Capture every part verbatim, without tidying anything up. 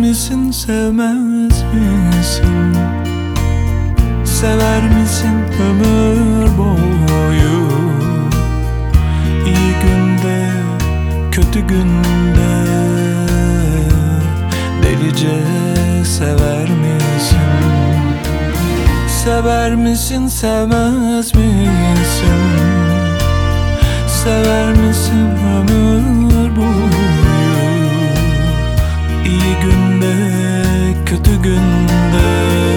misin, sevmez misin? Sever misin ömür boyu? İyi günde, kötü günde delice sever misin? Sever misin, sevmez misin? Sever misin ömür boyu? İyi günde, kötü günde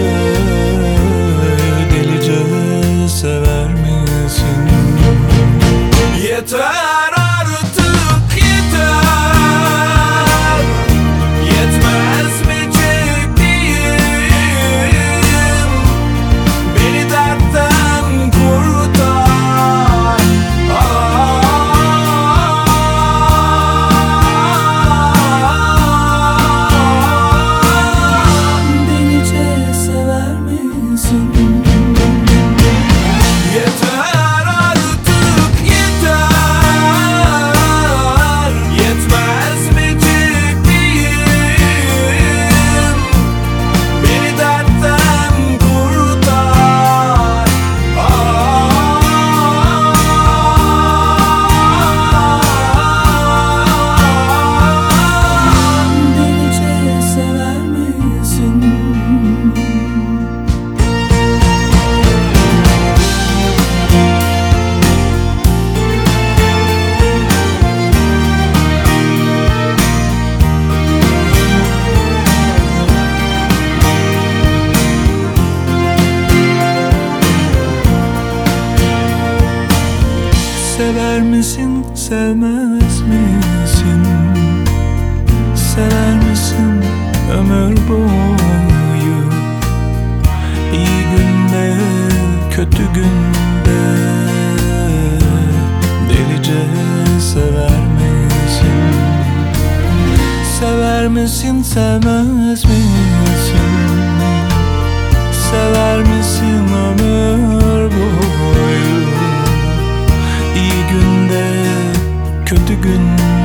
delice sever misin? Yeter artık, yeter. Yetmez mi çektiğim? Beni dertten kurtar. Delice sever misin? Yeter artık, yeter. Yetmez mi çektiğim? Beni dertten kurtar. Delice sever misin? Sever misin, sevmez misin? Sever misin ömür boyu? İyi günde, kötü günde delice sever misin? Sever misin, sevmez misin? Sever misin ömür boyu? İyi günde, kötü günde